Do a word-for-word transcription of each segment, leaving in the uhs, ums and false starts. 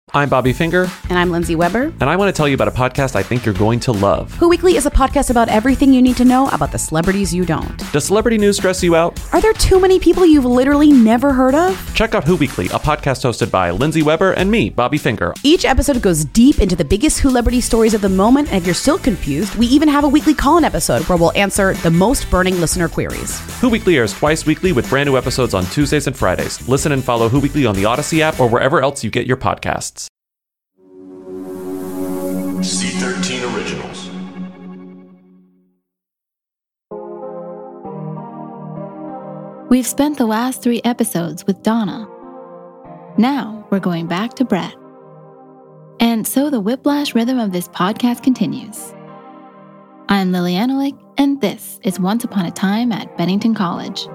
I'm Bobby Finger. And I'm Lindsay Weber. And I want to tell you about a podcast I think you're going to love. Who Weekly is a podcast about everything you need to know about the celebrities you don't. Does celebrity news stress you out? Are there too many people you've literally never heard of? Check out Who Weekly, a podcast hosted by Lindsay Weber and me, Bobby Finger. Each episode goes deep into the biggest celebrity stories of the moment, and if you're still confused, we even have a weekly call-in episode where we'll answer the most burning listener queries. Who Weekly airs twice weekly with brand new episodes on Tuesdays and Fridays. Listen and follow Who Weekly on the Odyssey app or wherever else you get your podcasts. C thirteen Originals. We've spent the last three episodes with Donna. Now we're going back to Brett. And so the whiplash rhythm of this podcast continues. I'm Lily Anolik, and this is Once Upon a Time at Bennington College.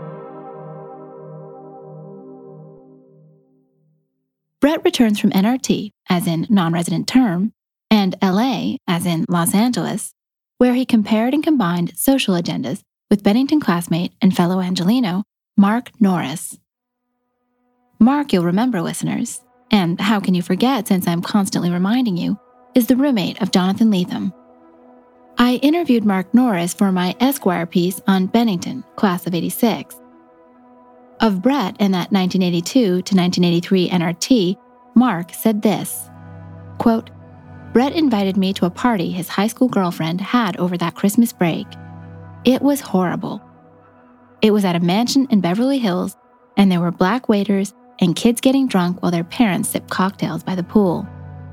Brett returns from N R T, as in non-resident term, and L A, as in Los Angeles, where he compared and combined social agendas with Bennington classmate and fellow Angelino, Mark Norris. Mark, you'll remember, listeners, and how can you forget since I'm constantly reminding you, is the roommate of Jonathan Lethem. I interviewed Mark Norris for my Esquire piece on Bennington, class of eighty-six. Of Brett and that nineteen eighty-two to nineteen eighty-three N R T, Mark said this, quote, Brett invited me to a party his high school girlfriend had over that Christmas break. It was horrible. It was at a mansion in Beverly Hills, and there were black waiters and kids getting drunk while their parents sipped cocktails by the pool.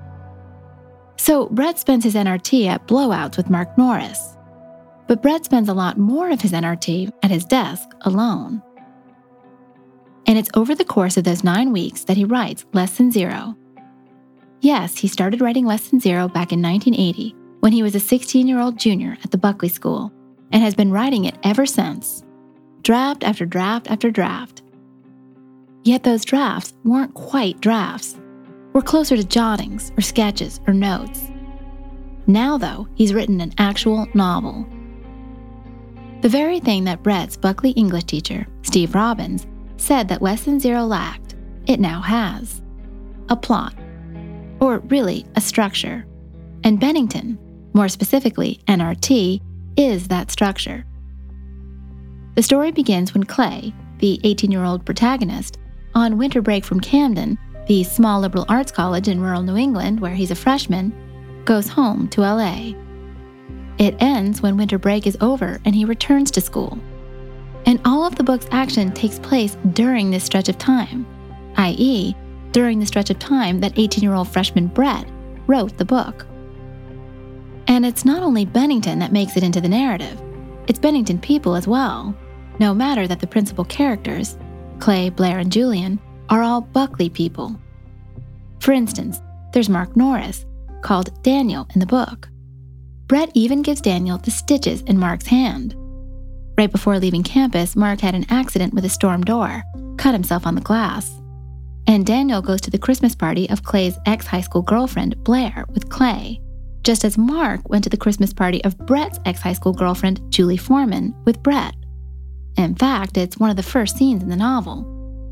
So Brett spends his N R T at blowouts with Mark Norris. But Brett spends a lot more of his N R T at his desk alone. And it's over the course of those nine weeks that he writes Less Than Zero. Yes, he started writing Less Than Zero back in nineteen eighty, when he was a sixteen-year-old junior at the Buckley School, and has been writing it ever since. Draft after draft after draft. Yet those drafts weren't quite drafts. Were closer to jottings or sketches or notes. Now, though, he's written an actual novel. The very thing that Brett's Buckley English teacher, Steve Robbins, said that Less Than Zero lacked, it now has. A plot. Or really, a structure. And Bennington, more specifically N R T, is that structure. The story begins when Clay, the eighteen-year-old protagonist, on winter break from Camden, the small liberal arts college in rural New England where he's a freshman, goes home to L A. It ends when winter break is over and he returns to school. And all of the book's action takes place during this stretch of time, that is, during the stretch of time that eighteen-year-old freshman Brett wrote the book. And it's not only Bennington that makes it into the narrative, it's Bennington people as well, no matter that the principal characters, Clay, Blair, and Julian, are all Buckley people. For instance, there's Mark Norris, called Daniel in the book. Brett even gives Daniel the stitches in Mark's hand. Right before leaving campus, Mark had an accident with a storm door, cut himself on the glass. And Daniel goes to the Christmas party of Clay's ex-high school girlfriend, Blair, with Clay, just as Mark went to the Christmas party of Brett's ex-high school girlfriend, Julie Foreman, with Brett. In fact, it's one of the first scenes in the novel.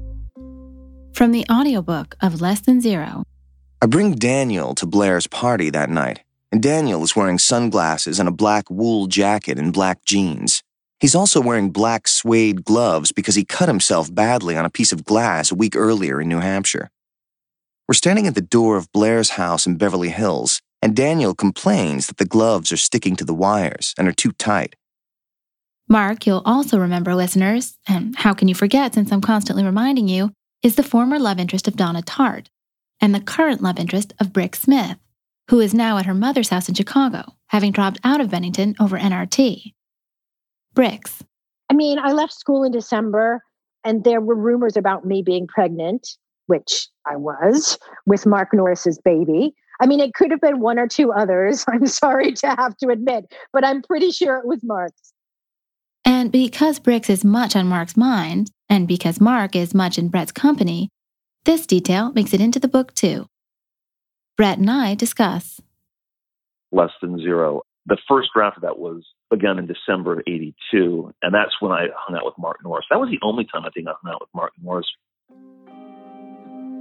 From the audiobook of Less Than Zero. I bring Daniel to Blair's party that night, and Daniel is wearing sunglasses and a black wool jacket and black jeans. He's also wearing black suede gloves because he cut himself badly on a piece of glass a week earlier in New Hampshire. We're standing at the door of Blair's house in Beverly Hills, and Daniel complains that the gloves are sticking to the wires and are too tight. Mark, you'll also remember, listeners, and how can you forget since I'm constantly reminding you, is the former love interest of Donna Tartt, and the current love interest of Brick Smith, who is now at her mother's house in Chicago, having dropped out of Bennington over N R T. Bricks. I mean, I left school in December, and there were rumors about me being pregnant, which I was, with Mark Norris's baby. I mean, it could have been one or two others, I'm sorry to have to admit, but I'm pretty sure it was Mark's. And because Bricks is much on Mark's mind, and because Mark is much in Brett's company, this detail makes it into the book too. Brett and I discuss. Less Than Zero. The first draft of that was, again, in December of eighty-two, and that's when I hung out with Mark Norris. That was the only time I think I hung out with Mark Norris.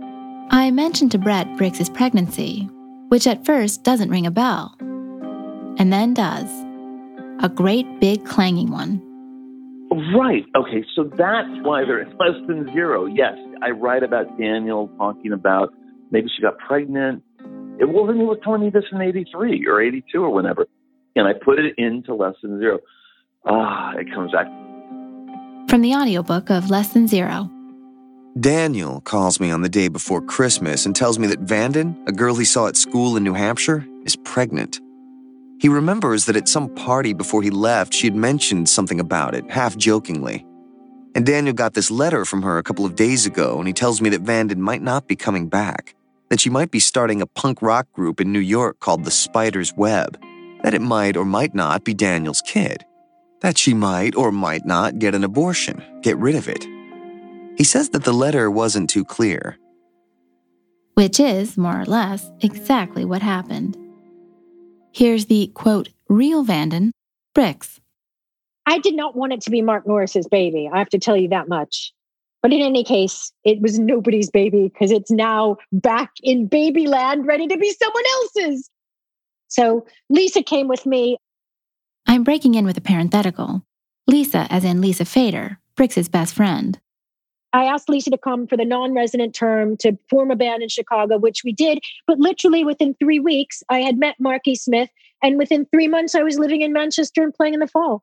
I mentioned to Brett Brix's pregnancy, which at first doesn't ring a bell, and then does. A great big clanging one. Right. Okay. So that's why they're less than zero. Yes, I write about Daniel talking about maybe she got pregnant. It wasn't. He was telling me this in eighty-three or eighty-two or whenever, and I put it into less than zero. Ah, it comes back. From the audiobook of Less Than Zero. Daniel calls me on the day before Christmas and tells me that Vanden, a girl he saw at school in New Hampshire, is pregnant. He remembers that at some party before he left, she had mentioned something about it, half-jokingly. And Daniel got this letter from her a couple of days ago, and he tells me that Vanden might not be coming back, that she might be starting a punk rock group in New York called the Spider's Web, that it might or might not be Daniel's kid, that she might or might not get an abortion, get rid of it. He says that the letter wasn't too clear. Which is, more or less, exactly what happened. Here's the, quote, real Vanden, Brix. I did not want it to be Mark Norris's baby. I have to tell you that much. But in any case, it was nobody's baby because it's now back in babyland, ready to be someone else's. So Lisa came with me. I'm breaking in with a parenthetical. Lisa, as in Lisa Fader, Brix's best friend. I asked Lisa to come for the non-resident term to form a band in Chicago, which we did. But literally within three weeks, I had met Marky Smith. And within three months, I was living in Manchester and playing in the fall.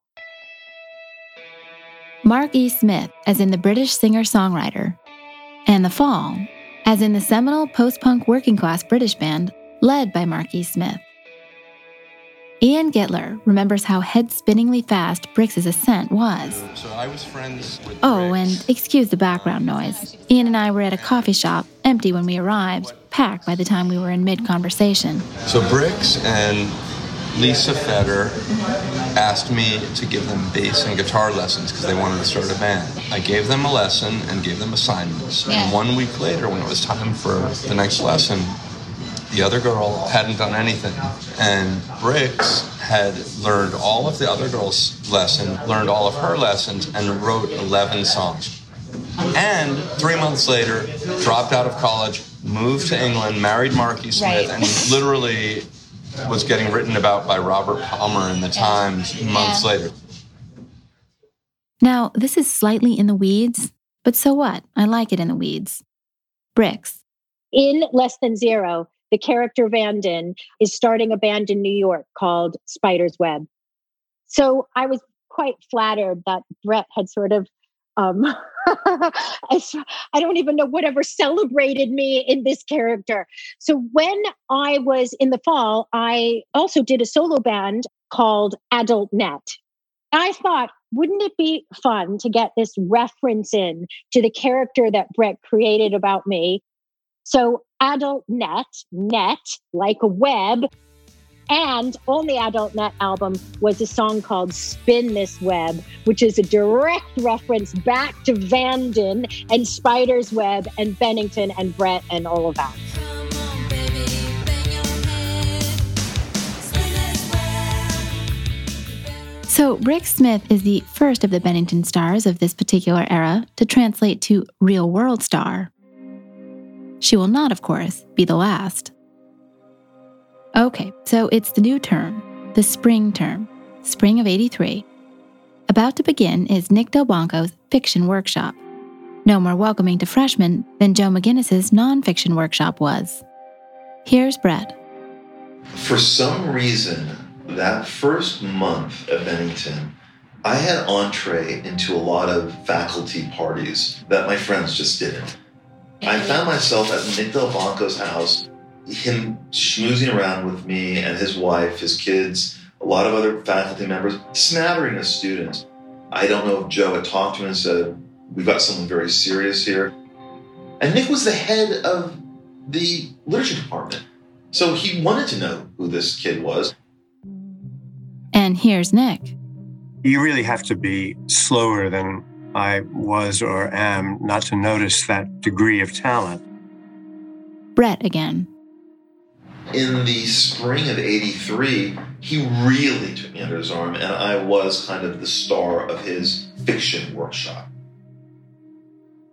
Mark E. Smith, as in the British singer-songwriter. And The Fall, as in the seminal post-punk working-class British band led by Mark E. Smith. Ian Gittler remembers how head-spinningly fast Brix's ascent was. So I was friends with Oh, Brix. and excuse the background noise. Ian and I were at a coffee shop, empty when we arrived, packed by the time we were in mid-conversation. So Brix and Lisa Feder asked me to give them bass and guitar lessons because they wanted to start a band. I gave them a lesson and gave them assignments. And one week later, when it was time for the next lesson, the other girl hadn't done anything. And Brix had learned all of the other girl's lesson, learned all of her lessons, and wrote eleven songs. And three months later, dropped out of college, moved to England, married Marky Smith, right. and literally was getting written about by Robert Palmer in the Times months yeah. later. Now, this is slightly in the weeds, but so what? I like it in the weeds. Brix. In Less Than Zero, the character Vanden is starting a band in New York called Spider's Web. So I was quite flattered that Brett had sort of, um, I don't even know, whatever celebrated me in this character. So when I was in the fall, I also did a solo band called Adult Net. I thought, wouldn't it be fun to get this reference in to the character that Brett created about me? So Adult Net, net, like a web, and on the Adult Net album was a song called Spin This Web, which is a direct reference back to Vanden and Spider's Web and Bennington and Brett and all of that. So Brix Smith is the first of the Bennington stars of this particular era to translate to real-world star. She will not, of course, be the last. Okay, so it's the new term, the spring term, spring of eighty-three. About to begin is Nick Delbanco's fiction workshop. No more welcoming to freshmen than Joe McGinnis's nonfiction workshop was. Here's Brett. For some reason, that first month at Bennington, I had entree into a lot of faculty parties that my friends just didn't. I found myself at Nick Delbanco's house, him schmoozing around with me and his wife, his kids, a lot of other faculty members, smattering of students. I don't know if Joe had talked to him and said, we've got someone very serious here. And Nick was the head of the literature department. So he wanted to know who this kid was. And here's Nick. You really have to be slower than I was or am not to notice that degree of talent. Brett again. In the spring of eighty-three, he really took me under his arm, and I was kind of the star of his fiction workshop.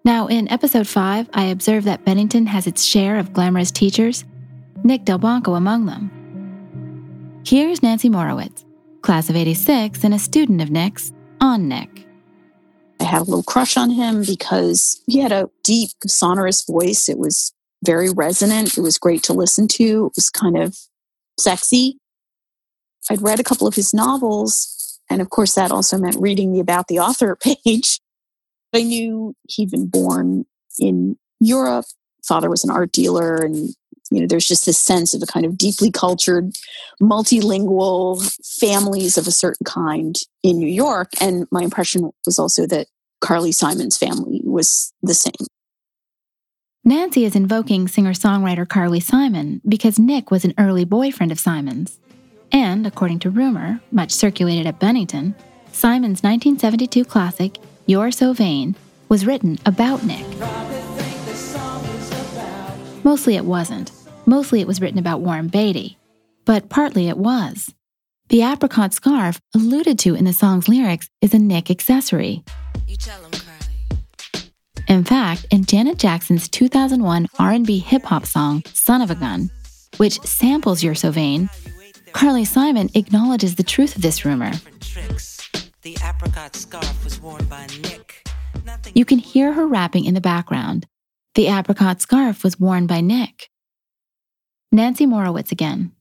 Now, in episode five, I observed that Bennington has its share of glamorous teachers, Nick Delbanco among them. Here's Nancy Morowitz, class of eighty-six and a student of Nick's, on Nick. I had a little crush on him because he had a deep, sonorous voice. It was very resonant. It was great to listen to. It was kind of sexy. I'd read a couple of his novels, and of course that also meant reading the About the Author page. I knew he'd been born in Europe. Father was an art dealer, and you know, there's just this sense of a kind of deeply cultured, multilingual families of a certain kind in New York. And my impression was also that Carly Simon's family was the same. Nancy is invoking singer-songwriter Carly Simon because Nick was an early boyfriend of Simon's. And, according to rumor, much circulated at Bennington, Simon's nineteen seventy-two classic, You're So Vain, was written about Nick. Mostly it wasn't. Mostly it was written about Warren Beatty. But partly it was. The apricot scarf alluded to in the song's lyrics is a Nick accessory. You tell him, Carly. In fact, in Janet Jackson's two thousand one R and B hip-hop song, Son of a Gun, which samples You're So Vain, Carly Simon acknowledges the truth of this rumor. The apricot scarf was worn by Nick. You can hear her rapping in the background. The apricot scarf was worn by Nick. Nancy Morowitz again.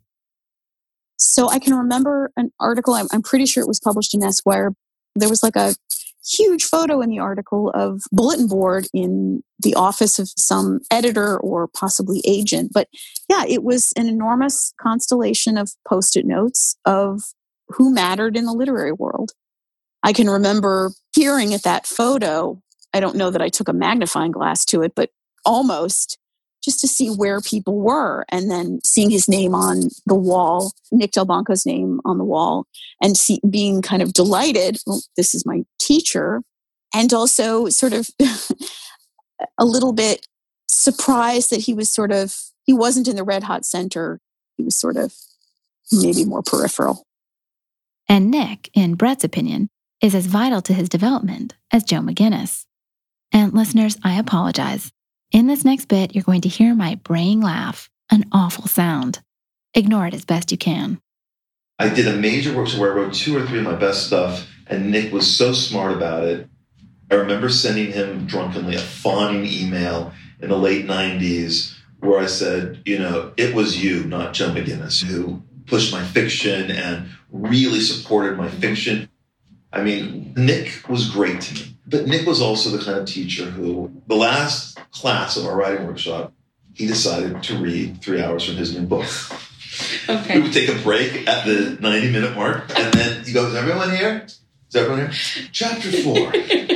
So I can remember an article, I'm, I'm pretty sure it was published in Esquire. There was like a huge photo in the article of bulletin board in the office of some editor or possibly agent. But yeah, it was an enormous constellation of Post-it notes of who mattered in the literary world. I can remember peering at that photo. I don't know that I took a magnifying glass to it, but almost, just to see where people were, and then seeing his name on the wall, Nick Delbanco's name on the wall, and see, being kind of delighted, well, this is my teacher, and also sort of a little bit surprised that he was sort of, he wasn't in the red hot center. He was sort of maybe more peripheral. And Nick, in Brett's opinion, is as vital to his development as Joe McGinnis. And listeners, I apologize. In this next bit, you're going to hear my braying laugh, an awful sound. Ignore it as best you can. I did a major work where I wrote two or three of my best stuff, and Nick was so smart about it. I remember sending him drunkenly a fawning email in the late nineties where I said, you know, it was you, not Joe McGinnis, who pushed my fiction and really supported my fiction. I mean, Nick was great to me. But Nick was also the kind of teacher who, the last class of our writing workshop, he decided to read three hours from his new book. Okay. We would take a break at the ninety-minute mark, and then he goes, is everyone here? Is everyone here? Chapter four.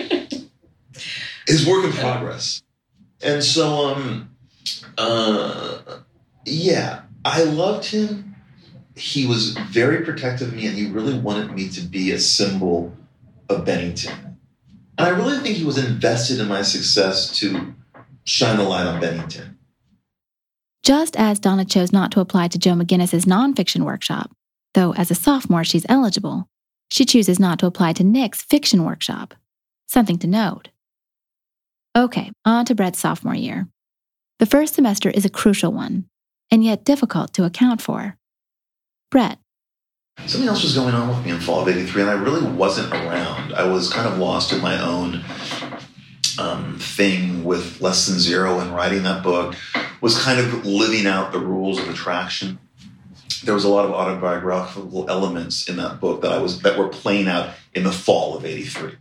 His work in progress. And so, um, uh, yeah, I loved him. He was very protective of me, and he really wanted me to be a symbol of Bennington. And I really think he was invested in my success to shine the light on Bennington. Just as Donna chose not to apply to Joe McGinnis's nonfiction workshop, though as a sophomore she's eligible, she chooses not to apply to Nick's fiction workshop. Something to note. Okay, on to Brett's sophomore year. The first semester is a crucial one, and yet difficult to account for. Brett. Something else was going on with me in fall of eighty-three, and I really wasn't around. I was kind of lost in my own um, thing with Less Than Zero, and writing that book was kind of living out the rules of attraction. There was a lot of autobiographical elements in that book that I was that were playing out in the fall of eighty-three.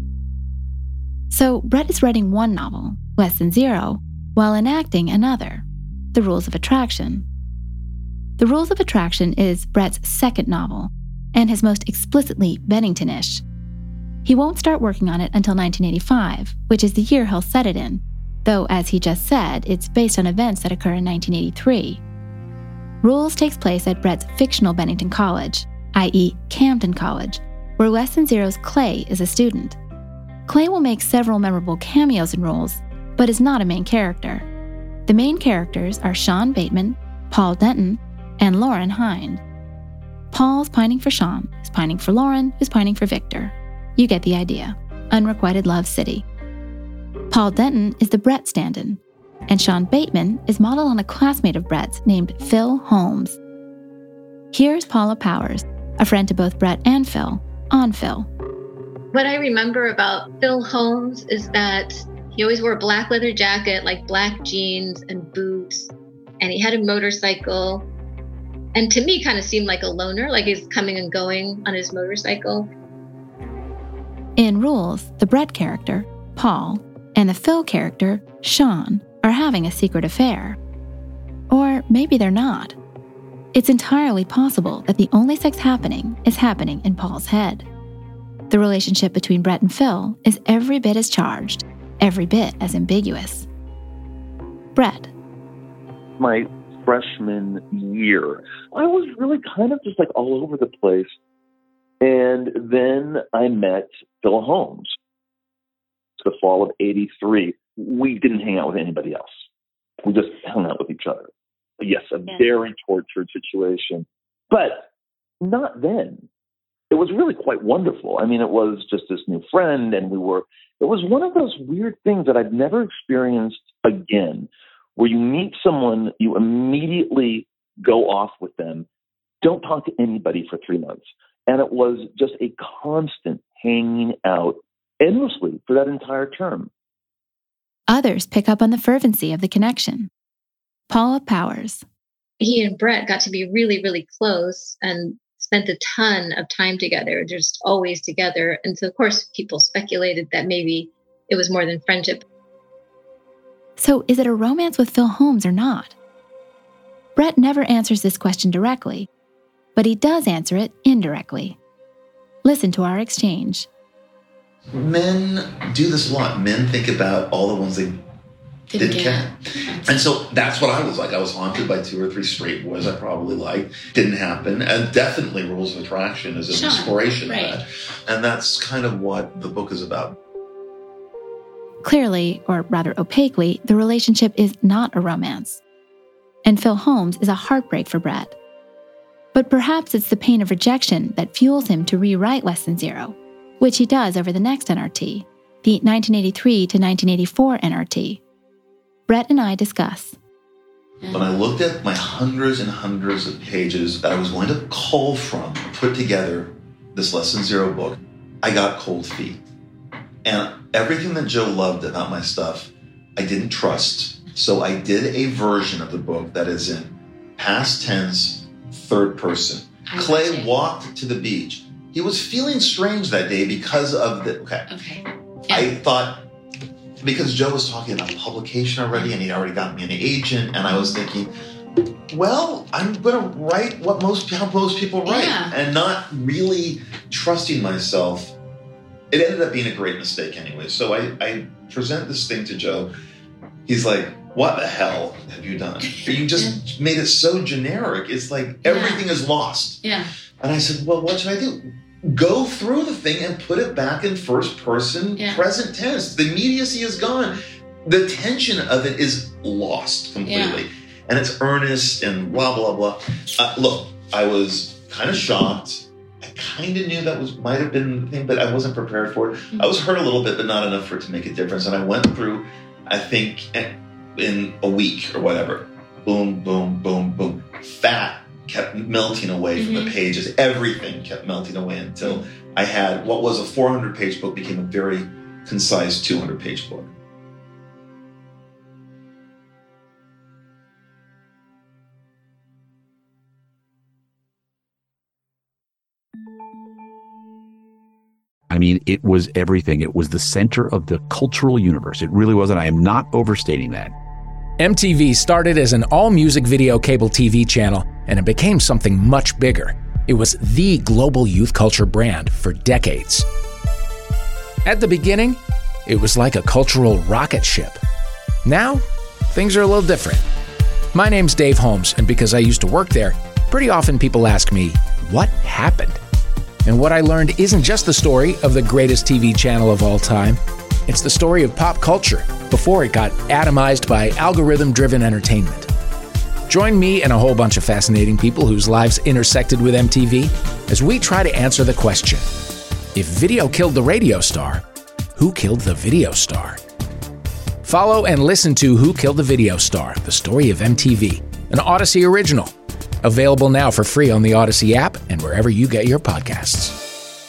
So Brett is writing one novel, Less Than Zero, while enacting another, The Rules of Attraction. The Rules of Attraction is Brett's second novel, and his most explicitly Bennington-ish. He won't start working on it until nineteen eighty-five, which is the year he'll set it in, though, as he just said, it's based on events that occur in nineteen eighty-three. Rules takes place at Brett's fictional Bennington College, that is. Camden College, where Less Than Zero's Clay is a student. Clay will make several memorable cameos in Rules, but is not a main character. The main characters are Sean Bateman, Paul Denton, and Lauren Hind. Paul's pining for Sean, who's pining for Lauren, who's pining for Victor. You get the idea. Unrequited Love City. Paul Denton is the Brett stand-in, and Sean Bateman is modeled on a classmate of Brett's named Phil Holmes. Here's Paula Powers, a friend to both Brett and Phil, on Phil. What I remember about Phil Holmes is that he always wore a black leather jacket, like black jeans and boots, and he had a motorcycle. And to me, kind of seemed like a loner, like he's coming and going on his motorcycle. In Rules, the Brett character, Paul, and the Phil character, Sean, are having a secret affair. Or maybe they're not. It's entirely possible that the only sex happening is happening in Paul's head. The relationship between Brett and Phil is every bit as charged, every bit as ambiguous. Brett. My freshman year, I was really kind of just like all over the place. And then I met Phil Holmes. It's the fall of eighty-three. We didn't hang out with anybody else. We just hung out with each other. Yes, a yeah. very tortured situation, but not then. It was really quite wonderful. I mean, it was just this new friend, and we were, it was one of those weird things that I've never experienced again, where you meet someone, you immediately go off with them, don't talk to anybody for three months. And it was just a constant hanging out endlessly for that entire term. Others pick up on the fervency of the connection. Paula Powers. He and Brett got to be really, really close and spent a ton of time together, just always together. And so, of course, people speculated that maybe it was more than friendship. So is it a romance with Phil Holmes or not? Brett never answers this question directly, but he does answer it indirectly. Listen to our exchange. Men do this a lot. Men think about all the ones they didn't get. And so that's what I was like. I was haunted by two or three straight boys I probably liked. Didn't happen. And definitely Rules of Attraction is an sure. inspiration right. of that. And that's kind of what the book is about. Clearly, or rather opaquely, the relationship is not a romance. And Phil Holmes is a heartbreak for Brett. But perhaps it's the pain of rejection that fuels him to rewrite Less Than Zero, which he does over the next N R T, the nineteen eighty-three to nineteen eighty-four N R T. Brett and I discuss. When I looked at my hundreds and hundreds of pages that I was going to cull from, put together this Less Than Zero book, I got cold feet. And everything that Joe loved about my stuff, I didn't trust. So I did a version of the book that is in past tense, third person. Clay walked to the beach. He was feeling strange that day because of the, okay. Okay. Yeah. I thought, because Joe was talking about publication already and he'd already got me an agent, and I was thinking, well, I'm going to write what most, how most people write, yeah. and not really trusting myself. It ended up being a great mistake anyway. So I, I present this thing to Joe. He's like, what the hell have you done? You just made it so generic. It's like everything yeah. is lost. Yeah. And I said, well, what should I do? Go through the thing and put it back in first person, yeah. present tense. The immediacy is gone. The tension of it is lost completely. Yeah. And it's earnest and blah, blah, blah. Uh, look, I was kind of shocked. I kind of knew that was might have been the thing, but I wasn't prepared for it. Mm-hmm. I was hurt a little bit, but not enough for it to make a difference. And I went through, I think, in a week or whatever. Boom, boom, boom, boom. Fat kept melting away from mm-hmm. the pages. Everything kept melting away until mm-hmm. I had what was a four hundred page book became a very concise two hundred page book. I mean, it was everything. It was the center of the cultural universe. It really was, and I am not overstating that. M T V started as an all-music video cable T V channel, and it became something much bigger. It was the global youth culture brand for decades. At the beginning, it was like a cultural rocket ship. Now, things are a little different. My name's Dave Holmes, and because I used to work there, pretty often people ask me, what happened? And what I learned isn't just the story of the greatest T V channel of all time. It's the story of pop culture before it got atomized by algorithm-driven entertainment. Join me and a whole bunch of fascinating people whose lives intersected with M T V as we try to answer the question, if video killed the radio star, who killed the video star? Follow and listen to Who Killed the Video Star, the story of M T V, an Odyssey original. Available now for free on the Odyssey app and wherever you get your podcasts.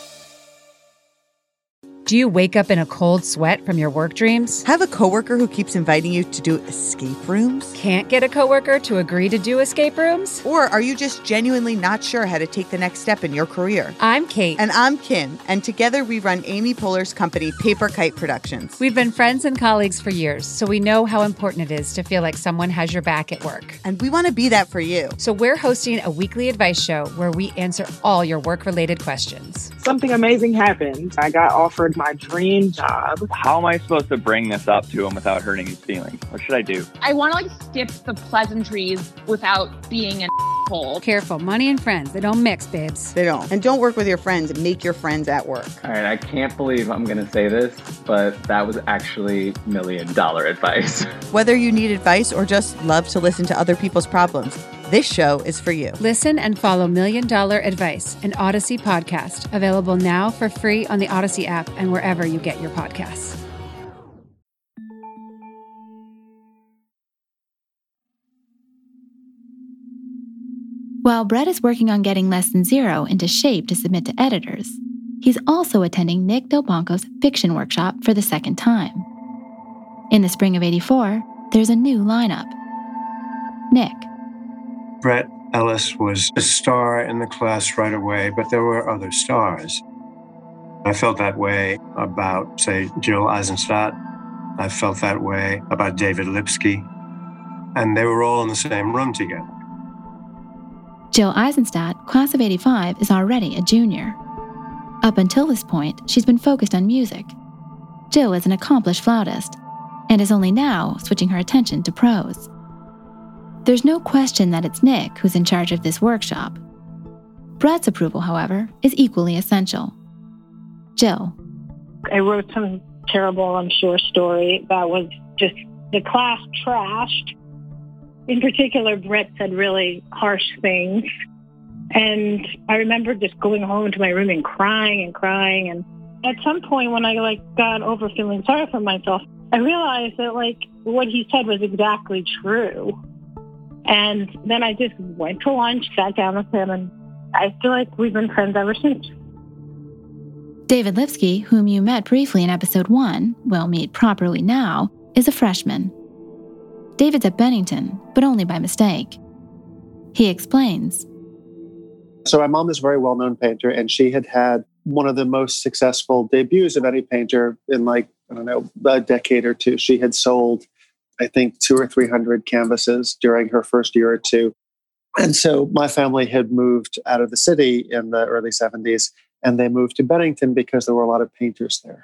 Do you wake up in a cold sweat from your work dreams? Have a coworker who keeps inviting you to do escape rooms? Can't get a coworker to agree to do escape rooms? Or are you just genuinely not sure how to take the next step in your career? I'm Kate. And I'm Kim. And together we run Amy Poehler's company, Paper Kite Productions. We've been friends and colleagues for years, so we know how important it is to feel like someone has your back at work. And we want to be that for you. So we're hosting a weekly advice show where we answer all your work-related questions. Something amazing happened. I got offered my dream job. How am I supposed to bring this up to him without hurting his feelings? What should I do? I want to like skip the pleasantries without being an asshole. Careful, money and friends, they don't mix, babes. They don't. And don't work with your friends. Make your friends at work. All right, I can't believe I'm going to say this, but that was actually million dollar advice. Whether you need advice or just love to listen to other people's problems, this show is for you. Listen and follow Million Dollar Advice, an Odyssey podcast, available now for free on the Odyssey app and wherever you get your podcasts. While Brett is working on getting Less Than Zero into shape to submit to editors, he's also attending Nick Delbanco's fiction workshop for the second time. In the spring of eighty-four, there's a new lineup. Nick. Brett Ellis was a star in the class right away, but there were other stars. I felt that way about, say, Jill Eisenstadt. I felt that way about David Lipsky. And they were all in the same room together. Jill Eisenstadt, class of eighty-five, is already a junior. Up until this point, she's been focused on music. Jill is an accomplished flautist, and is only now switching her attention to prose. There's no question that it's Nick who's in charge of this workshop. Brett's approval, however, is equally essential. Jill. I wrote some terrible, I'm sure, story that was just the class trashed. In particular, Brett said really harsh things. And I remember just going home to my room and crying and crying. And at some point when I like got over feeling sorry for myself, I realized that like what he said was exactly true. And then I just went to lunch, sat down with him, and I feel like we've been friends ever since. David Lipsky, whom you met briefly in episode one, will meet properly now, is a freshman. David's at Bennington, but only by mistake. He explains. So my mom is a very well-known painter, and she had had one of the most successful debuts of any painter in like, I don't know, a decade or two. She had sold, I think, two or three hundred canvases during her first year or two. And so my family had moved out of the city in the early seventies, and they moved to Bennington because there were a lot of painters there.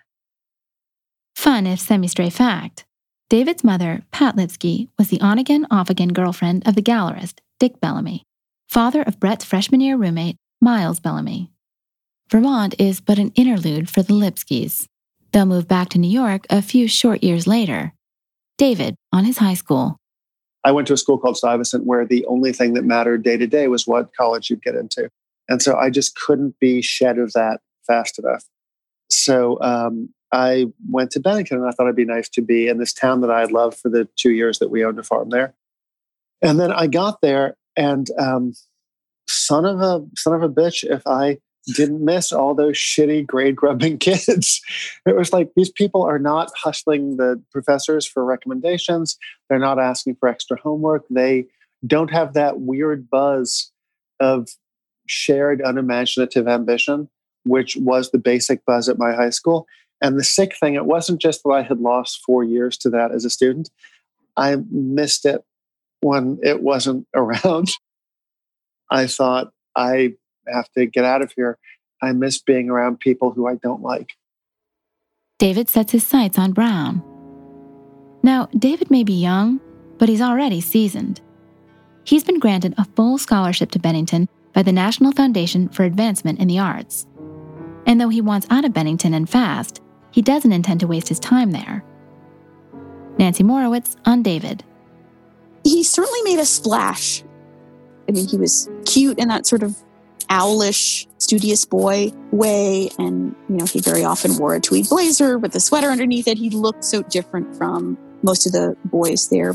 Fun if semi-stray fact. David's mother, Pat Lipsky, was the on-again, off-again girlfriend of the gallerist, Dick Bellamy, father of Brett's freshman year roommate, Miles Bellamy. Vermont is but an interlude for the Lipskys. They'll move back to New York a few short years later. David on his high school. I went to a school called Stuyvesant where the only thing that mattered day to day was what college you'd get into. And so I just couldn't be shed of that fast enough. So um, I went to Bennington, and I thought it'd be nice to be in this town that I had loved for the two years that we owned a farm there. And then I got there, and um, son of a son of a bitch, if I didn't miss all those shitty grade grubbing kids. It was like, these people are not hustling the professors for recommendations. They're not asking for extra homework. They don't have that weird buzz of shared unimaginative ambition, which was the basic buzz at my high school. And the sick thing, it wasn't just that I had lost four years to that as a student. I missed it when it wasn't around. I thought, I have to get out of here. I miss being around people who I don't like. David sets his sights on Brown. Now, David may be young, but he's already seasoned. He's been granted a full scholarship to Bennington by the National Foundation for Advancement in the Arts. And though he wants out of Bennington and fast, he doesn't intend to waste his time there. Nancy Morowitz on David. He certainly made a splash. I mean, he was cute in that sort of owlish, studious boy way. And, you know, he very often wore a tweed blazer with a sweater underneath it. He looked so different from most of the boys there.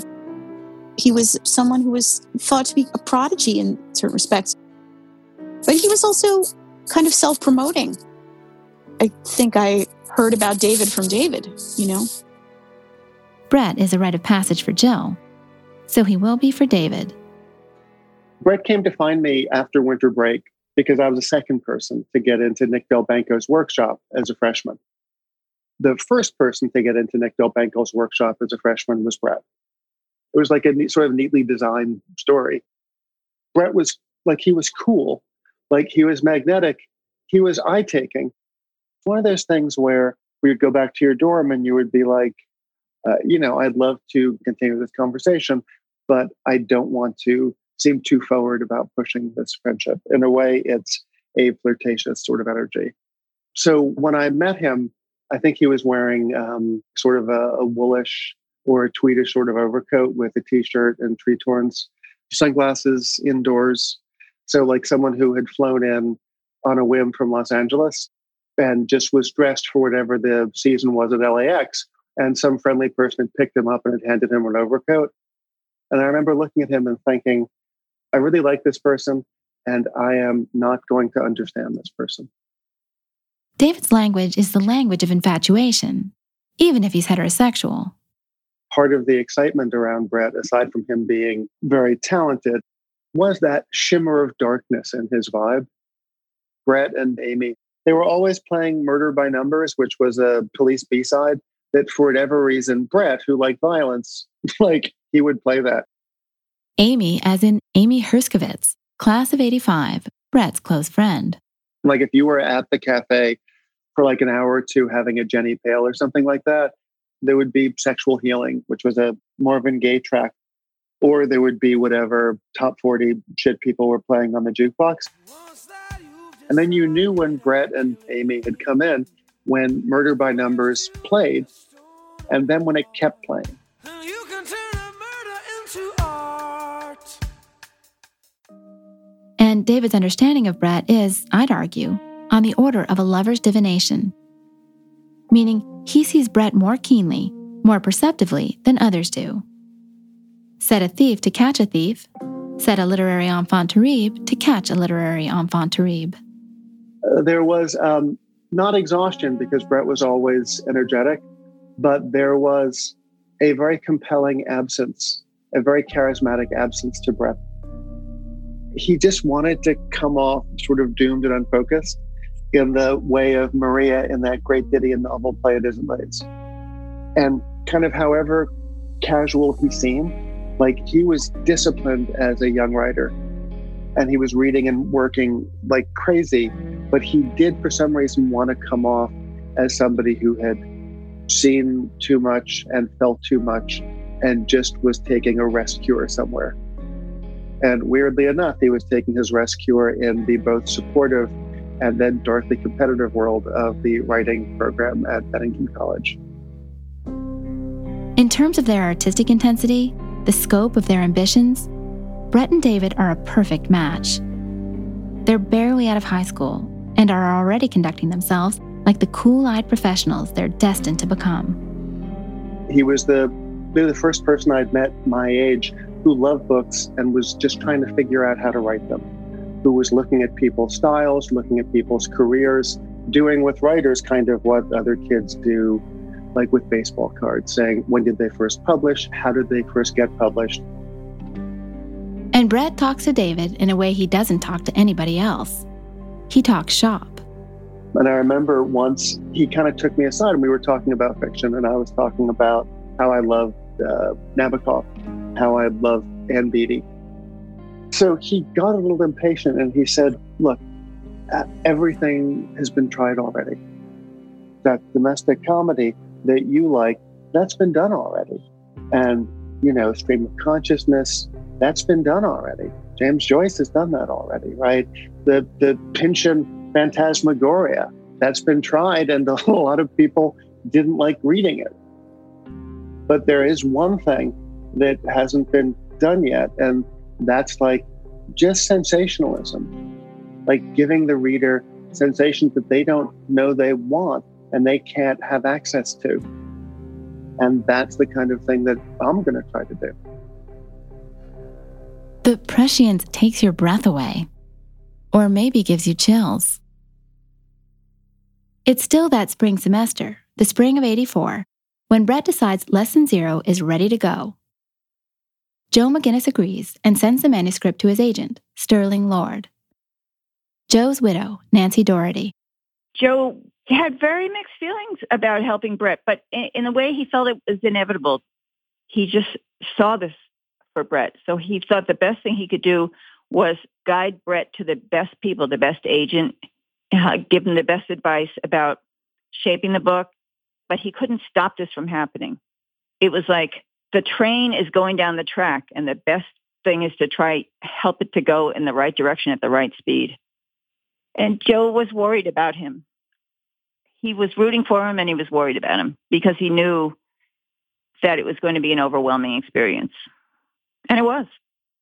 He was someone who was thought to be a prodigy in certain respects. But he was also kind of self-promoting. I think I heard about David from David, you know? Brett is a rite of passage for Jill, so he will be for David. Brett came to find me after winter break because I was the second person to get into Nick Delbanco's workshop as a freshman. The first person to get into Nick Delbanco's workshop as a freshman was Brett. It was like a neat, sort of neatly designed story. Brett was like, he was cool. Like he was magnetic. He was eye-taking. One of those things where we would go back to your dorm and you would be like, uh, you know, I'd love to continue this conversation, but I don't want to seem too forward about pushing this friendship. In a way, it's a flirtatious sort of energy. So when I met him, I think he was wearing um, sort of a, a woolish or a tweedish sort of overcoat with a t-shirt and tree torns, sunglasses indoors. So like someone who had flown in on a whim from Los Angeles and just was dressed for whatever the season was at L A X. And some friendly person had picked him up and had handed him an overcoat. And I remember looking at him and thinking, I really like this person, and I am not going to understand this person. David's language is the language of infatuation, even if he's heterosexual. Part of the excitement around Brett, aside from him being very talented, was that shimmer of darkness in his vibe. Brett and Amy, they were always playing Murder by Numbers, which was a Police B-side that for whatever reason, Brett, who liked violence, like he would play that. Amy, as in Amy Herskovitz, class of eighty-five, Brett's close friend. Like if you were at the cafe for like an hour or two having a Jenny Pale or something like that, there would be Sexual Healing, which was a Marvin Gaye track. Or there would be whatever top forty shit people were playing on the jukebox. And then you knew when Brett and Amy had come in, when Murder by Numbers played, and then when it kept playing. And David's understanding of Brett is, I'd argue, on the order of a lover's divination. Meaning, he sees Brett more keenly, more perceptively than others do. Set a thief to catch a thief. Set a literary enfant terrible to catch a literary enfant terrible. Uh, there was um, not exhaustion because Brett was always energetic, but there was a very compelling absence, a very charismatic absence to Brett. He just wanted to come off sort of doomed and unfocused in the way of Maria in that great Didion novel, Play It Isn't Lays. And kind of however casual he seemed, like he was disciplined as a young writer and he was reading and working like crazy, but he did for some reason want to come off as somebody who had seen too much and felt too much and just was taking a rest cure somewhere. And weirdly enough, he was taking his rest cure in the both supportive and then darkly competitive world of the writing program at Bennington College. In terms of their artistic intensity, the scope of their ambitions, Brett and David are a perfect match. They're barely out of high school and are already conducting themselves like the cool-eyed professionals they're destined to become. He was the, the first person I'd met my age who loved books and was just trying to figure out how to write them, who was looking at people's styles, looking at people's careers, doing with writers kind of what other kids do, like with baseball cards, saying, when did they first publish? How did they first get published? And Brett talks to David in a way he doesn't talk to anybody else. He talks shop. And I remember once he kind of took me aside and we were talking about fiction, and I was talking about how I loved uh, Nabokov, how I loved Ann Beattie. So he got a little impatient and he said, look, uh, everything has been tried already. That domestic comedy that you like, that's been done already. And, you know, stream of consciousness, that's been done already. James Joyce has done that already, right? The, the Pynchon Phantasmagoria, that's been tried and a lot of people didn't like reading it. But there is one thing that hasn't been done yet, and that's like just sensationalism, like giving the reader sensations that they don't know they want and they can't have access to. And that's the kind of thing that I'm going to try to do. The prescience takes your breath away, or maybe gives you chills. It's still that spring semester, the spring of eighty-four, when Brett decides Lesson Zero is ready to go. Joe McGinnis agrees and sends the manuscript to his agent, Sterling Lord. Joe's widow, Nancy Doherty. Joe had very mixed feelings about helping Brett, but in, in a way he felt it was inevitable. He just saw this for Brett. So he thought the best thing he could do was guide Brett to the best people, the best agent, uh, give him the best advice about shaping the book, but he couldn't stop this from happening. It was like the train is going down the track and the best thing is to try help it to go in the right direction at the right speed. And Joe was worried about him. He was rooting for him and he was worried about him because he knew that it was going to be an overwhelming experience. And it was.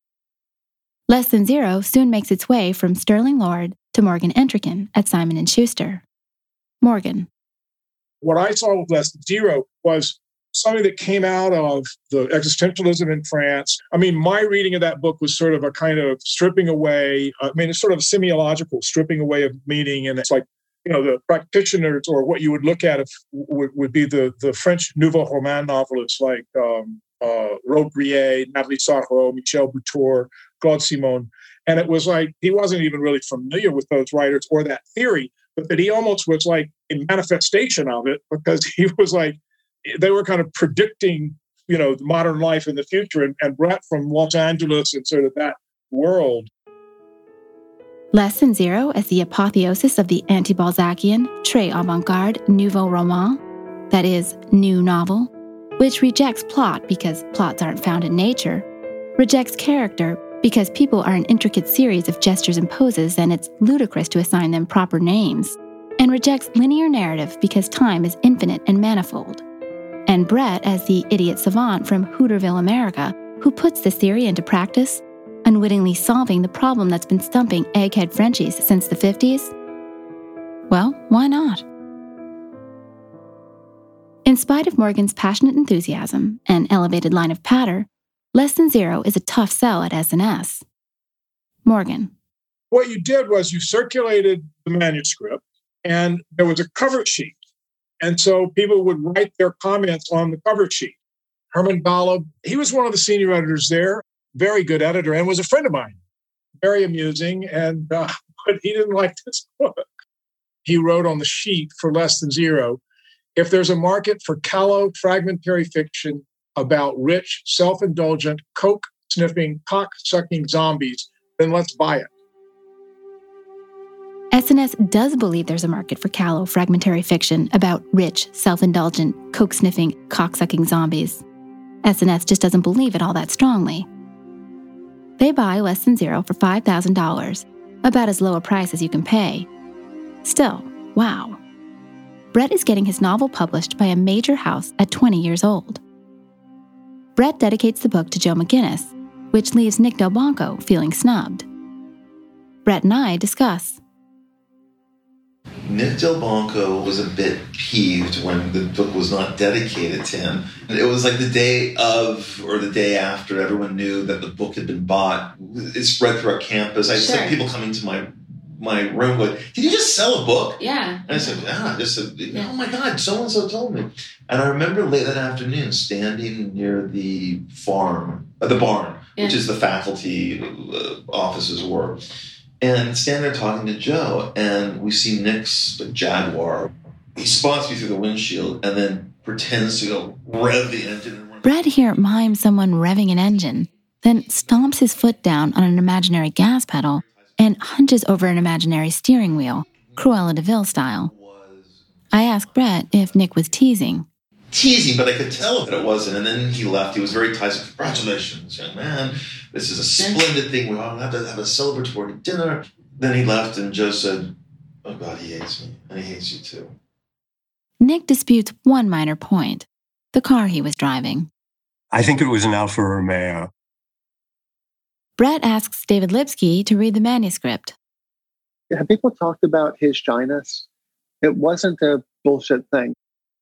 Lesson Zero soon makes its way from Sterling Lord to Morgan Entrekin at Simon and Schuster. Morgan. What I saw with Lesson Zero was something that came out of the existentialism in France. I mean, my reading of that book was sort of a kind of stripping away. I mean, it's sort of a semiological stripping away of meaning. And it's like, you know, the practitioners or what you would look at if, would, would be the, the French Nouveau Roman novelists like um, uh, Robbe Grillet, Nathalie Sarraud, Michel Butor, Claude Simon. And it was like, he wasn't even really familiar with those writers or that theory, but that he almost was like a manifestation of it because he was like, they were kind of predicting, you know, modern life in the future. And, and Brett from Los Angeles and sort of that world. Lesson Zero as the apotheosis of the anti-Balzacian, très avant-garde nouveau roman, that is, new novel, which rejects plot because plots aren't found in nature, rejects character because people are an intricate series of gestures and poses and it's ludicrous to assign them proper names, and rejects linear narrative because time is infinite and manifold. And Brett as the idiot savant from Hooterville, America, who puts this theory into practice, unwittingly solving the problem that's been stumping egghead Frenchies since the fifties? Well, why not? In spite of Morgan's passionate enthusiasm and elevated line of patter, Lesson Zero is a tough sell at S and S. Morgan. What you did was you circulated the manuscript and there was a cover sheet. And so people would write their comments on the cover sheet. Herman Golub, he was one of the senior editors there, very good editor, and was a friend of mine. Very amusing, and uh, but he didn't like this book. He wrote on the sheet for Lesson Zero, if there's a market for callow, fragmentary fiction about rich, self-indulgent, coke-sniffing, cock-sucking zombies, then let's buy it. S and S does believe there's a market for callow, fragmentary fiction about rich, self-indulgent, coke-sniffing, cock-sucking zombies. S and S just doesn't believe it all that strongly. They buy Lesson Zero for five thousand dollars, about as low a price as you can pay. Still, wow. Brett is getting his novel published by a major house at twenty years old. Brett dedicates the book to Joe McGinnis, which leaves Nick Delbanco feeling snubbed. Brett and I discuss. Nick Delbanco was a bit peeved when the book was not dedicated to him. It was like the day of or the day after everyone knew that the book had been bought. It spread throughout campus. I had Sure. some people coming to my my room going, did you just sell a book? Yeah. And I said, yeah, just said, oh my God, so-and-so told me. And I remember late that afternoon standing near the farm, uh, the barn, Yeah. which is the faculty uh, offices were. And standing there talking to Joe, and we see Nick's Jaguar. He spots me through the windshield and then pretends to go rev the engine. Brett here mimes someone revving an engine, then stomps his foot down on an imaginary gas pedal and hunches over an imaginary steering wheel, Cruella de Vil style. I asked Brett if Nick was teasing. Teasing, but I could tell that it wasn't. And then he left. He was very tight. So, congratulations, young man. This is a splendid thing. We all have to have a celebratory dinner. Then he left and just said, oh, God, he hates me. And he hates you, too. Nick disputes one minor point, the car he was driving. I think it was an Alfa Romeo. Brett asks David Lipsky to read the manuscript. Have people talked about his shyness? It wasn't a bullshit thing.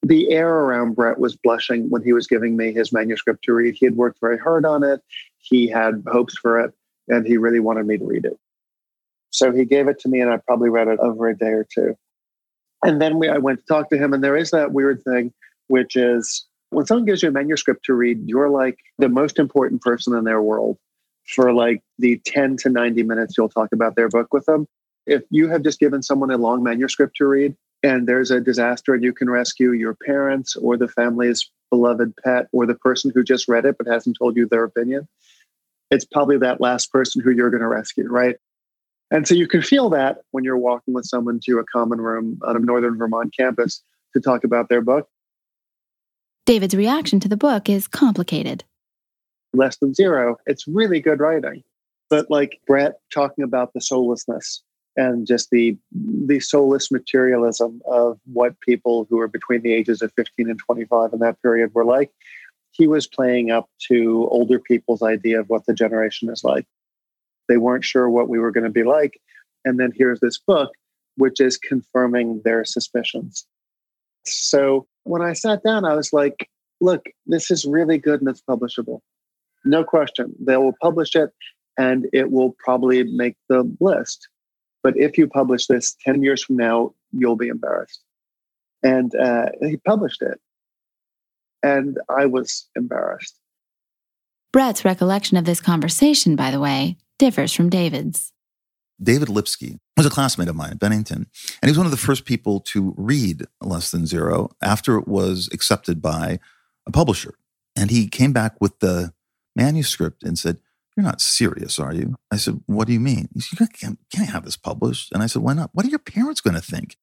the air around Brett was blushing when he was giving me his manuscript to read. He had worked very hard on it. He had hopes for it, and he really wanted me to read it. So he gave it to me, and I probably read it over a day or two. And then we, I went to talk to him, and there is that weird thing, which is when someone gives you a manuscript to read, you're like the most important person in their world for like the ten to ninety minutes you'll talk about their book with them. If you have just given someone a long manuscript to read, and there's a disaster and you can rescue your parents or the family's beloved pet or the person who just read it but hasn't told you their opinion, it's probably that last person who you're going to rescue, right? And so you can feel that when you're walking with someone to a common room on a Northern Vermont campus to talk about their book. David's reaction to the book is complicated. Less Than Zero, it's really good writing. But like Brett talking about the soullessness and just the the soulless materialism of what people who were between the ages of fifteen and twenty-five in that period were like, he was playing up to older people's idea of what the generation is like. They weren't sure what we were going to be like. And then here's this book, which is confirming their suspicions. So when I sat down, I was like, look, this is really good and it's publishable. No question. They will publish it and it will probably make the list. But if you publish this ten years from now, you'll be embarrassed. And uh, he published it. And I was embarrassed. Brett's recollection of this conversation, by the way, differs from David's. David Lipsky was a classmate of mine at Bennington, and he was one of the first people to read Less Than Zero after it was accepted by a publisher. And he came back with the manuscript and said, "You're not serious, are you?" I said, "What do you mean?" He said, "You can't, can't have this published." And I said, "Why not? What are your parents going to think?"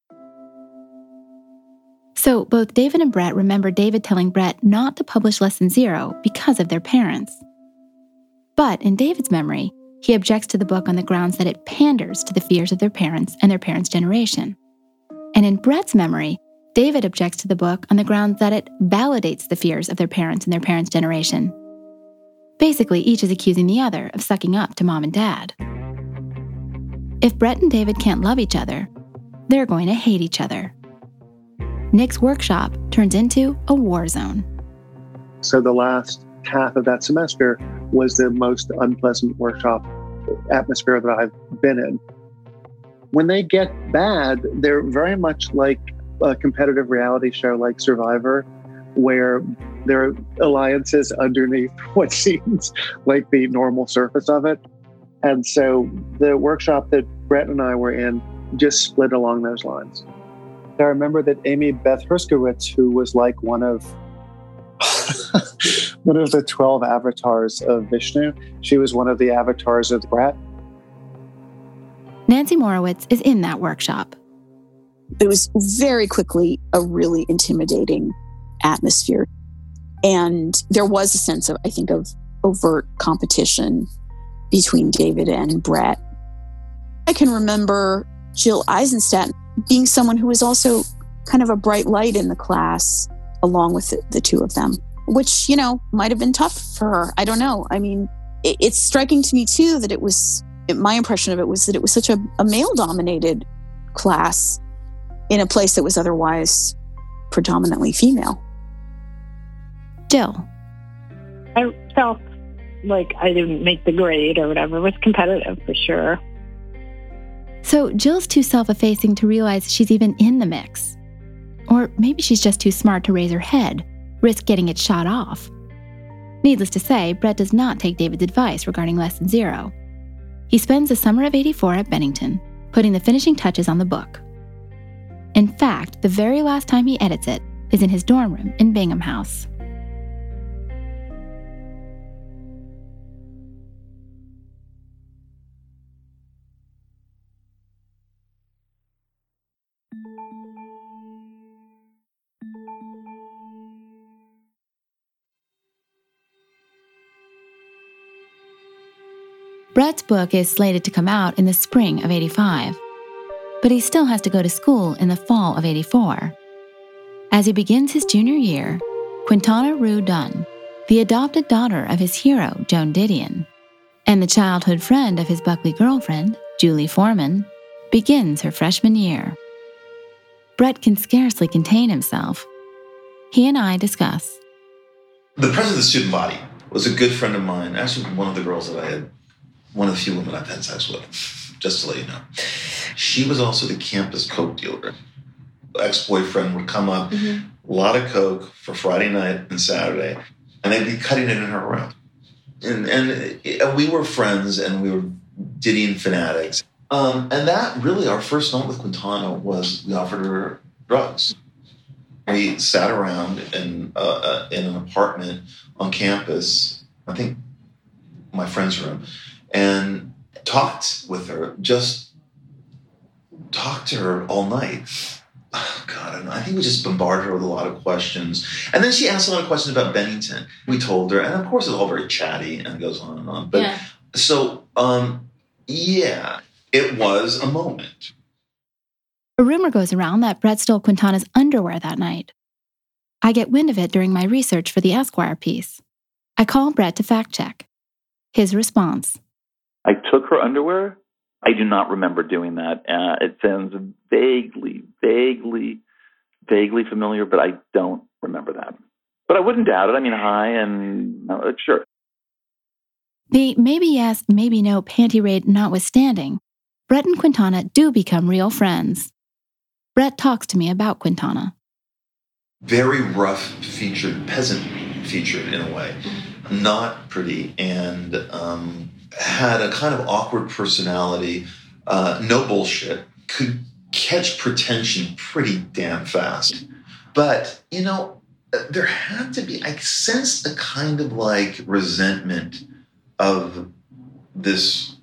So both David and Brett remember David telling Brett not to publish Less Than Zero because of their parents. But in David's memory, he objects to the book on the grounds that it panders to the fears of their parents and their parents' generation. And in Brett's memory, David objects to the book on the grounds that it validates the fears of their parents and their parents' generation. Basically, each is accusing the other of sucking up to mom and dad. If Brett and David can't love each other, they're going to hate each other. Nick's workshop turns into a war zone. So the last half of that semester was the most unpleasant workshop atmosphere that I've been in. When they get bad, they're very much like a competitive reality show like Survivor, where there are alliances underneath what seems like the normal surface of it. And so the workshop that Brett and I were in just split along those lines. I remember that Amy Beth Herskowitz, who was like one of one of the twelve avatars of Vishnu, she was one of the avatars of Brett. Nancy Morowitz is in that workshop. It was very quickly a really intimidating atmosphere. And there was a sense of, I think, of overt competition between David and Brett. I can remember Jill Eisenstadt being someone who was also kind of a bright light in the class, along with the, the two of them, which, you know, might have been tough for her. I don't know. I mean, it, it's striking to me, too, that it was, it, my impression of it was that it was such a, a male-dominated class in a place that was otherwise predominantly female. Jill. I felt like I didn't make the grade or whatever. It was competitive for sure. So Jill's too self-effacing to realize she's even in the mix. Or maybe she's just too smart to raise her head, risk getting it shot off. Needless to say, Brett does not take David's advice regarding Less Than Zero. He spends the summer of eighty-four at Bennington, putting the finishing touches on the book. In fact, the very last time he edits it is in his dorm room in Bingham House. Brett's book is slated to come out in the spring of eighty-five, but he still has to go to school in the fall of eighty-four. As he begins his junior year, Quintana Rue Dunn, the adopted daughter of his hero, Joan Didion, and the childhood friend of his Buckley girlfriend, Julie Foreman, begins her freshman year. Brett can scarcely contain himself. he and I discuss. The president of the student body was a good friend of mine, actually one of the girls that I had, one of the few women I've had sex with, just to let you know. She was also the campus coke dealer. Ex-boyfriend would come up, mm-hmm. a lot of coke for Friday night and Saturday, and they'd be cutting it in her room. And, and, and we were friends, and we were Didion fanatics. Um, and that really, our first night with Quintana was we offered her drugs. We sat around in, uh, uh, in an apartment on campus, I think my friend's room, and talked with her, just talked to her all night. Oh, God, I don't know. I think we just bombarded her with a lot of questions. And then she asked a lot of questions about Bennington. We told her, and of course it's all very chatty and goes on and on. But yeah. so, um, yeah, it was a moment. A rumor goes around that Brett stole Quintana's underwear that night. I get wind of it during my research for the Esquire piece. I call Brett to fact check. His response. I took her underwear? I do not remember doing that. Uh, it sounds vaguely, vaguely, vaguely familiar, but I don't remember that. But I wouldn't doubt it. I mean, hi, and uh, sure. The maybe yes, maybe no panty raid notwithstanding, Brett and Quintana do become real friends. Brett talks to me about Quintana. Very rough-featured, peasant-featured in a way. Not pretty, and um, had a kind of awkward personality. Uh, no bullshit. Could catch pretension pretty damn fast. But, you know, there had to be, I sensed a kind of like resentment of this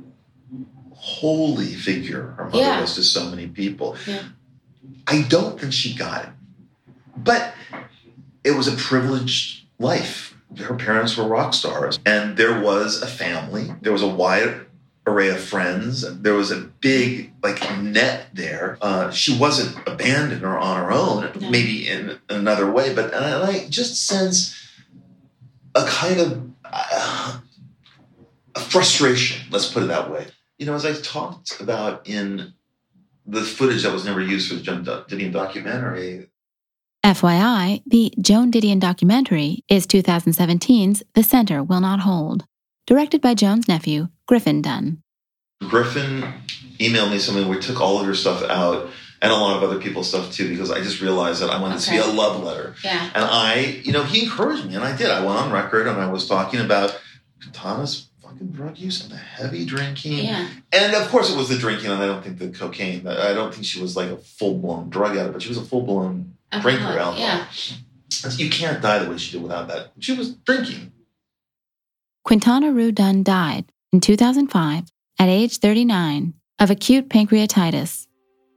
holy figure her mother yeah. was to so many people. Yeah. I don't think she got it. But it was a privileged life. Her parents were rock stars, and there was a family. There was a wide array of friends. There was a big, like, net there. Uh, she wasn't abandoned or on her own, no. maybe in another way. But and I just sense a kind of uh, a frustration, let's put it that way. You know, as I talked about in the footage that was never used for the Joan Didion documentary. F Y I, the Joan Didion documentary is twenty seventeen's The Center Will Not Hold, directed by Joan's nephew, Griffin Dunn. Griffin emailed me something. We took all of her stuff out, and a lot of other people's stuff too, because I just realized that I wanted okay. it to be a love letter. Yeah. And I, you know, he encouraged me, and I did. I went on record, and I was talking about Quintana's fucking drug use and the heavy drinking. Yeah. And of course it was the drinking, and I don't think the cocaine. I don't think she was like a full-blown drug addict, but she was a full-blown drinker. Alcohol. Yeah. You can't die the way she did without that. She was drinking. Quintana Roo Dunn died in two thousand five at age thirty-nine of acute pancreatitis.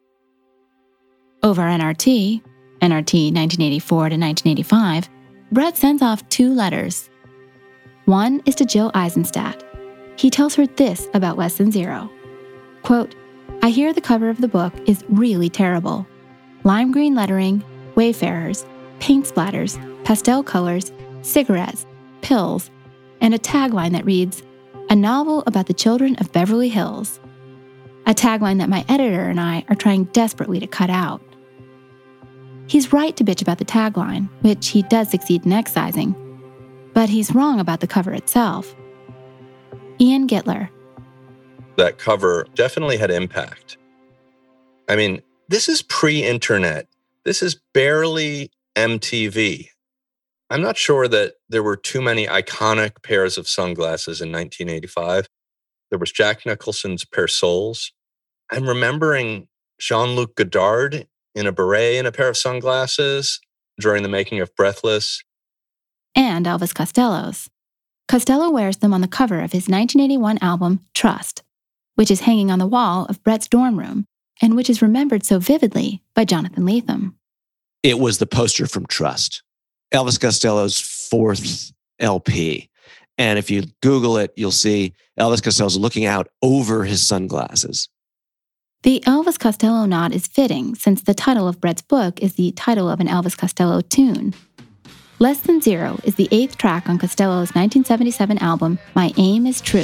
Over N R T, N R T nineteen eighty-four to nineteen eighty-five, Brett sends off two letters. One is to Jill Eisenstadt. He tells her this about Less Than Zero. Quote, I hear the cover of the book is really terrible. Lime green lettering, wayfarers, paint splatters, pastel colors, cigarettes, pills, and a tagline that reads, a novel about the children of Beverly Hills. A tagline that my editor and I are trying desperately to cut out. He's right to bitch about the tagline, which he does succeed in excising, but he's wrong about the cover itself. Ian Gittler. That cover definitely had impact. I mean, this is pre-internet. This is barely M T V. I'm not sure that there were too many iconic pairs of sunglasses in nineteen eighty-five. There was Jack Nicholson's Persols. I'm remembering Jean-Luc Godard in a beret and a pair of sunglasses during the making of Breathless. And Elvis Costello's. Costello wears them on the cover of his nineteen eighty-one album, Trust, which is hanging on the wall of Brett's dorm room and which is remembered so vividly by Jonathan Lethem. It was the poster from Trust, Elvis Costello's fourth L P. And if you Google it, you'll see Elvis Costello's looking out over his sunglasses. The Elvis Costello nod is fitting since the title of Brett's book is the title of an Elvis Costello tune. Less Than Zero is the eighth track on Costello's nineteen seventy-seven album, My Aim Is True.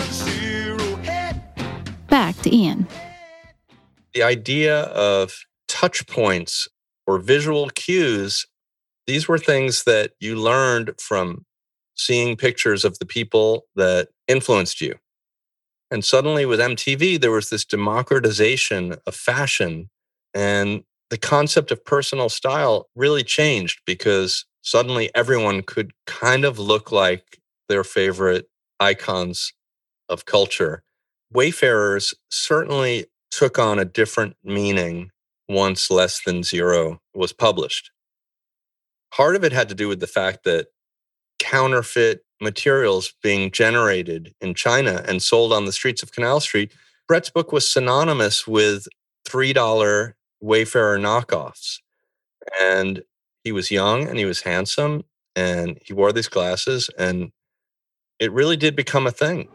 Back to Ian. The idea of touch points or visual cues, these were things that you learned from seeing pictures of the people that influenced you. And suddenly with M T V, there was this democratization of fashion, and the concept of personal style really changed because suddenly everyone could kind of look like their favorite icons of culture. Wayfarers certainly took on a different meaning once Less Than Zero was published. Part of it had to do with the fact that counterfeit materials being generated in China and sold on the streets of Canal Street, Brett's book was synonymous with three dollar Wayfarer knockoffs. And he was young and he was handsome and he wore these glasses, and it really did become a thing.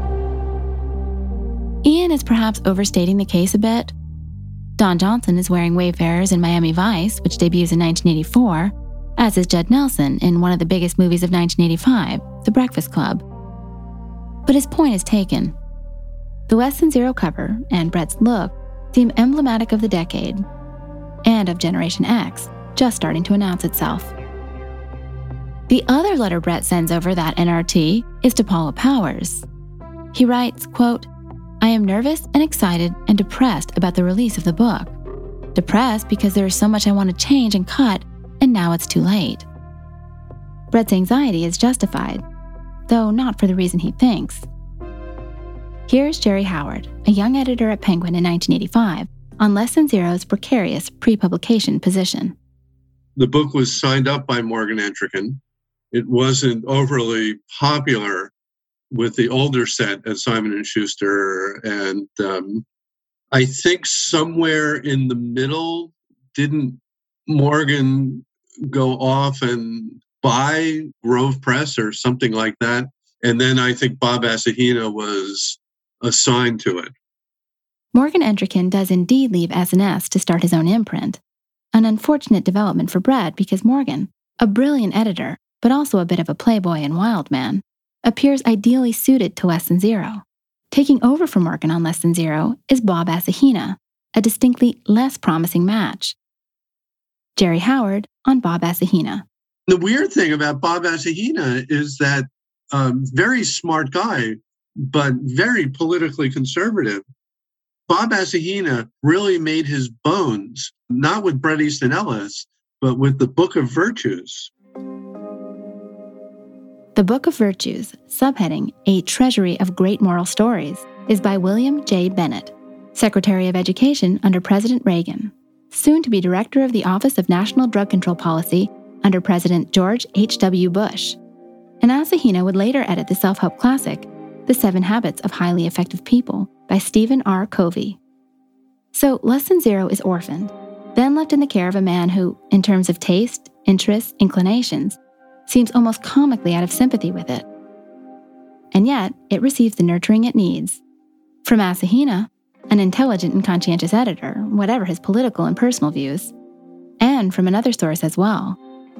Ian is perhaps overstating the case a bit. Don Johnson is wearing Wayfarers in Miami Vice, which debuts in nineteen eighty-four, as is Judd Nelson in one of the biggest movies of nineteen eighty-five, The Breakfast Club. But his point is taken. The Less Than Zero cover and Brett's look seem emblematic of the decade and of Generation X, just starting to announce itself. The other letter Brett sends over that N R T is to Paula Powers. He writes, quote, "I am nervous and excited and depressed about the release of the book. Depressed because there is so much I want to change and cut, and now it's too late." Brett's anxiety is justified, though not for the reason he thinks. Here's Jerry Howard, a young editor at Penguin in nineteen eighty-five, on Less Than Zero's precarious pre-publication position. The book was signed up by Morgan Entrekin. It wasn't overly popular with the older set at Simon and Schuster, and um, I think somewhere in the middle, didn't Morgan go off and buy Grove Press or something like that? And then I think Bob Asahina was assigned to it. Morgan Entrekin does indeed leave S and S to start his own imprint. An unfortunate development for Brett because Morgan, a brilliant editor, but also a bit of a playboy and wild man, appears ideally suited to Less Than Zero. Taking over from Morgan on Less Than Zero is Bob Asahina, a distinctly less promising match. Jerry Howard on Bob Asahina. The weird thing about Bob Asahina is that um, very smart guy, but very politically conservative. Bob Asahina really made his bones, not with Bret Easton Ellis, but with the Book of Virtues. The Book of Virtues, subheading A Treasury of Great Moral Stories, is by William J. Bennett, Secretary of Education under President Reagan, soon to be Director of the Office of National Drug Control Policy under President George H W Bush. And Asahina would later edit the self-help classic, The Seven Habits of Highly Effective People, by Stephen R. Covey. So Less Than Zero is orphaned, then left in the care of a man who, in terms of taste, interests, inclinations, seems almost comically out of sympathy with it. And yet, it receives the nurturing it needs. From Asahina, an intelligent and conscientious editor, whatever his political and personal views, and from another source as well.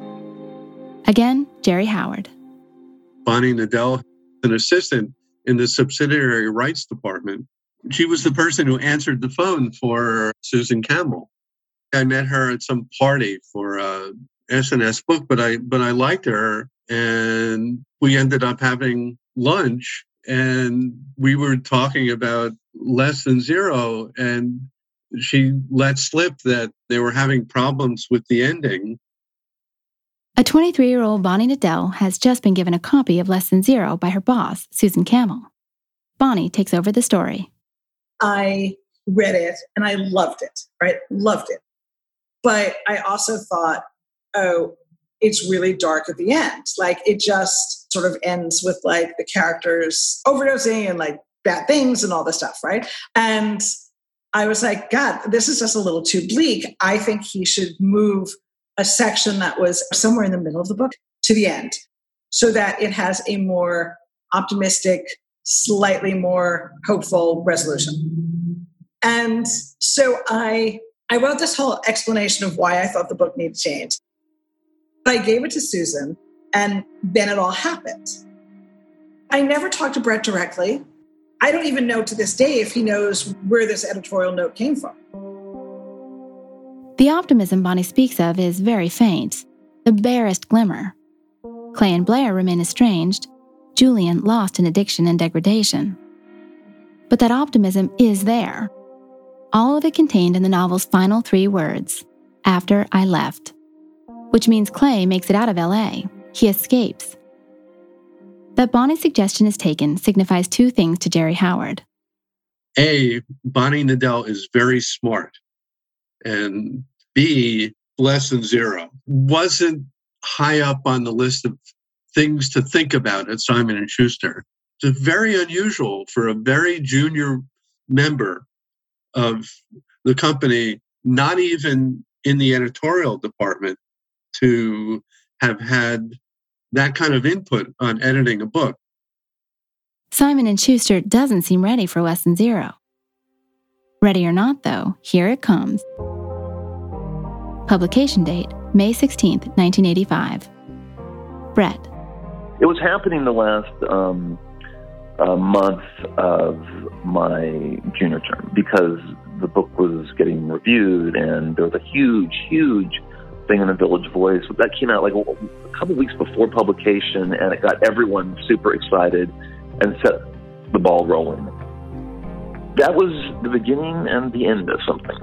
Again, Jerry Howard. Bonnie Nadell, an assistant in the subsidiary rights department. She was the person who answered the phone for Susan Campbell. I met her at some party for a S and S book, but I but I liked her, and we ended up having lunch, and we were talking about Less Than Zero, and she let slip that they were having problems with the ending. A twenty-three-year-old Bonnie Nadell has just been given a copy of Less Than Zero by her boss, Susan Campbell. Bonnie takes over the story. I read it and I loved it, right? Loved it. But I also thought, oh, it's really dark at the end. Like it just sort of ends with like the characters overdosing and like bad things and all this stuff, right? And I was like, God, this is just a little too bleak. I think he should move a section that was somewhere in the middle of the book to the end so that it has a more optimistic, slightly more hopeful resolution. And so I I wrote this whole explanation of why I thought the book needed change. I gave it to Susan, and then it all happened. I never talked to Brett directly. I don't even know to this day if he knows where this editorial note came from. The optimism Bonnie speaks of is very faint, the barest glimmer. Clay and Blair remain estranged, Julian lost in addiction and degradation. But that optimism is there. All of it contained in the novel's final three words, after I left. Which means Clay makes it out of L A. He escapes. That Bonnie's suggestion is taken signifies two things to Jerry Howard. A, Bonnie Nadell is very smart. And B, Less Than Zero wasn't high up on the list of things to think about at Simon and Schuster. It's very unusual for a very junior member of the company, not even in the editorial department, to have had that kind of input on editing a book. Simon and Schuster doesn't seem ready for Less Than Zero. Ready or not, though, here it comes. Publication date, May sixteenth, nineteen eighty-five. Brett. It was happening the last um, uh, month of my junior term because the book was getting reviewed and there was a huge, huge thing in the Village Voice. That came out like a couple weeks before publication, and it got everyone super excited and set the ball rolling. That was the beginning and the end of something.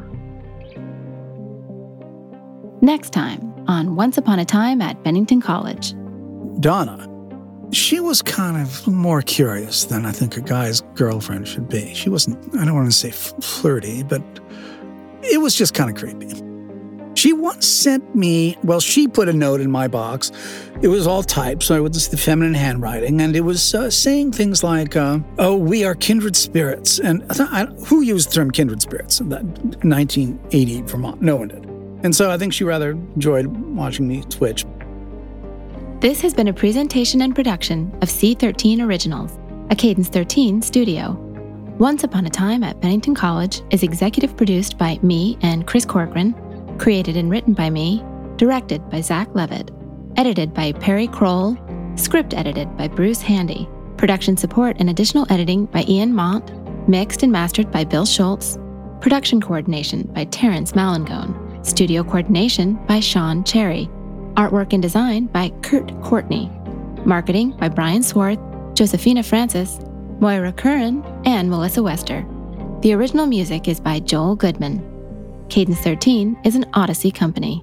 Next time on Once Upon a Time at Bennington College. Donna, she was kind of more curious than I think a guy's girlfriend should be. She wasn't, I don't want to say f- flirty, but it was just kind of creepy. She once sent me, well, she put a note in my box. It was all typed, so it was the feminine handwriting, and it was uh, saying things like, uh, oh, we are kindred spirits. And I thought, I, who used the term kindred spirits in that nineteen eighty Vermont? No one did. And so I think she rather enjoyed watching me twitch. This has been a presentation and production of C thirteen Originals, a Cadence thirteen studio. Once Upon a Time at Bennington College is executive produced by me and Chris Corcoran, created and written by me, directed by Zach Levitt, edited by Perry Kroll, script edited by Bruce Handy, production support and additional editing by Ian Mont, mixed and mastered by Bill Schultz, production coordination by Terrence Malangone, studio coordination by Sean Cherry, artwork and design by Kurt Courtney, marketing by Brian Swarth, Josephina Francis, Moira Curran, and Melissa Wester. The original music is by Joel Goodman. Cadence thirteen is an Odyssey company.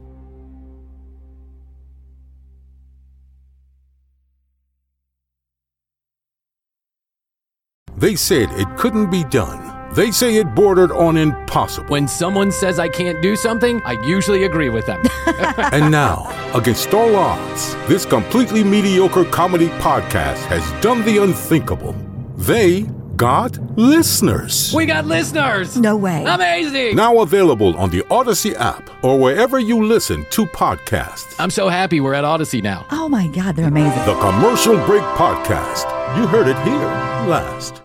They said it couldn't be done. They say it bordered on impossible. When someone says I can't do something, I usually agree with them. And now, against all odds, this completely mediocre comedy podcast has done the unthinkable. They got listeners. We got listeners! No way. Amazing! Now available on the Odyssey app or wherever you listen to podcasts. I'm so happy we're at Odyssey now. Oh my God, they're amazing. The Commercial Break Podcast. You heard it here last.